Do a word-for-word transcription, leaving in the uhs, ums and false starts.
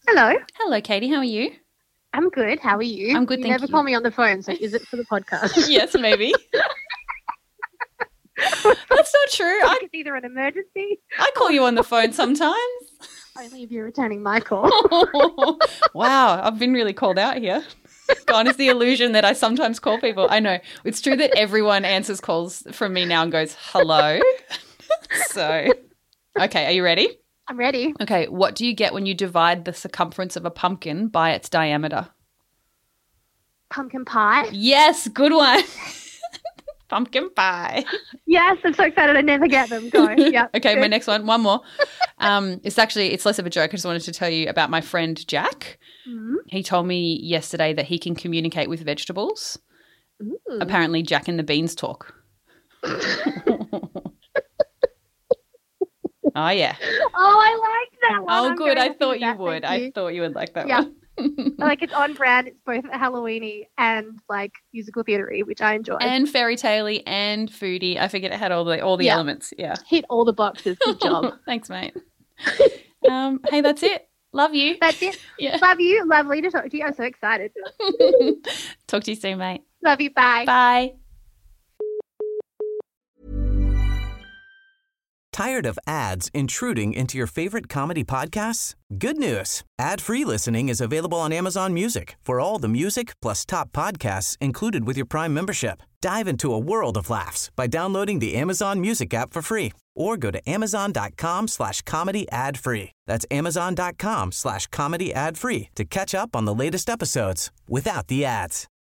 Hello. Hello, Katie. How are you? I'm good. How are you? I'm good, you thank never you. call me on the phone, so is it for the podcast? Yes, maybe. That's not true. I, It's either an emergency. I call you on the phone sometimes. Only if you're returning my call. Wow, I've been really called out here. Gone is the illusion that I sometimes call people. I know. It's true that everyone answers calls from me now and goes, hello. So, okay, are you ready? I'm ready. Okay, what do you get when you divide the circumference of a pumpkin by its diameter? Pumpkin pie. Yes, good one. Pumpkin pie. Yes, I'm so excited. I never get them. Go. Yeah. Okay, my next one, one more. Um, it's actually, it's less of a joke. I just wanted to tell you about my friend Jack. Mm. He told me yesterday that he can communicate with vegetables. Ooh. Apparently, Jack and the beans talk. Oh, yeah. Oh, I like that one. Oh, I'm good. very I happy thought with you that. would. Thank I you. thought you would like that Yeah. one. Like it's on brand. It's both Halloween-y and like musical theatre-y, which I enjoy. And fairy tale-y and foodie. I forget it had all the all the Yeah. elements. Yeah. Hit all the boxes. Good job. Thanks, mate. Um, hey, that's it. Love you. That's it. Yeah. Love you. Lovely to talk to you. I'm so excited. Talk to you soon, mate. Love you. Bye. Bye. Tired of ads intruding into your favorite comedy podcasts? Good news. Ad-free listening is available on Amazon Music for all the music plus top podcasts included with your Prime membership. Dive into a world of laughs by downloading the Amazon Music app for free or go to amazon.com slash comedy ad free. That's amazon.com slash comedy ad free to catch up on the latest episodes without the ads.